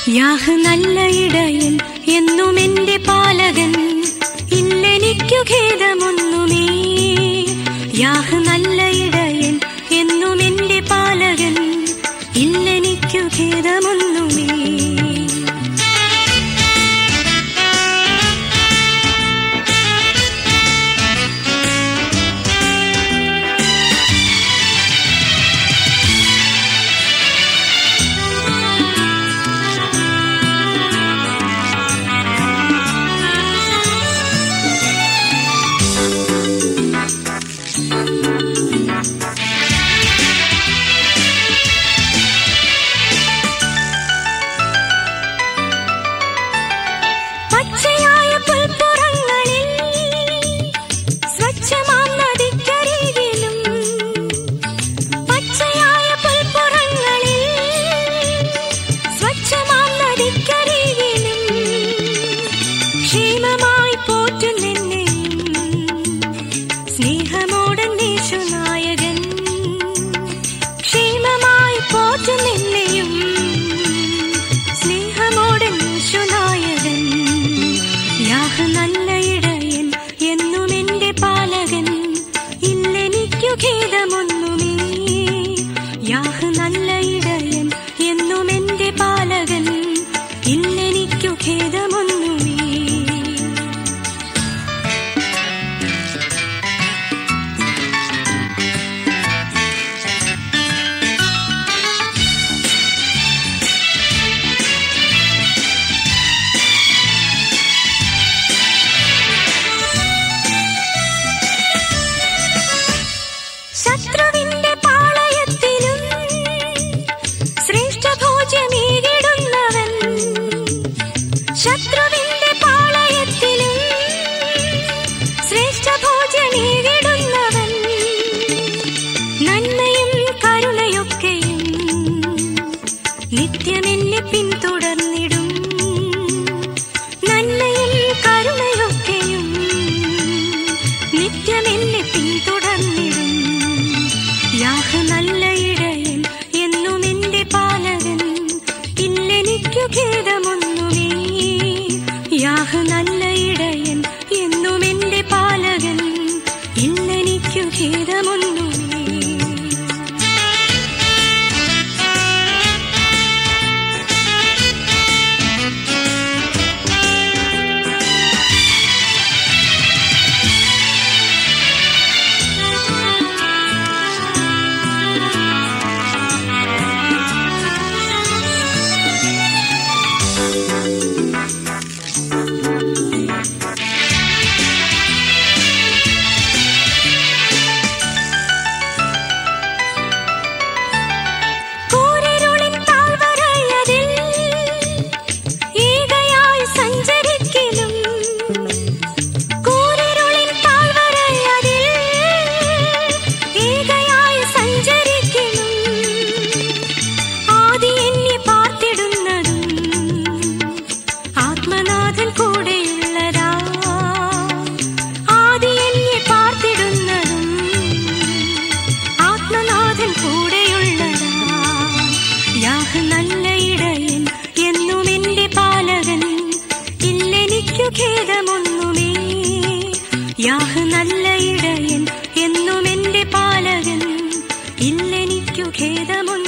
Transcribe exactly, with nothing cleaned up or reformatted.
Yeah നല്ല ഇടയൻ എന്നും എന്റെ പാലകൻ, ഇല്ലെനിക്കു ഖേദമൊന്നുമേ. യാഹ് നല്ല ഇടയൻ എന്നും എന്റെ പാലകൻ, ഇല്ലെനിക്കു ഖേദമൊന്നുമേ. നിത്യമെന്നെ പിന്തുടർന്നിടും, നന്മയും കരുണയൊക്കെയും നിത്യമെന്നെ പിന്തുടർന്നിടും. യാഹ് നല്ല ഇടയൻ എന്നും എന്റെ പാലകൻ, ഇല്ലെനിക്കു ഖേദമൊന്നുമേ. യാഹ് നല്ല ഇടയൻ എന്നും എന്റെ പാലകൻ, ഇല്ലെനിക്കു ഖേദമൊന്നുമേ. ഖേദമൊന്നുമേ. യാഹ് നല്ല ഇടയൻ എന്നും എന്റെ പാലകൻ, ഇല്ലെനിക്കു ഖേദമൊന്നും.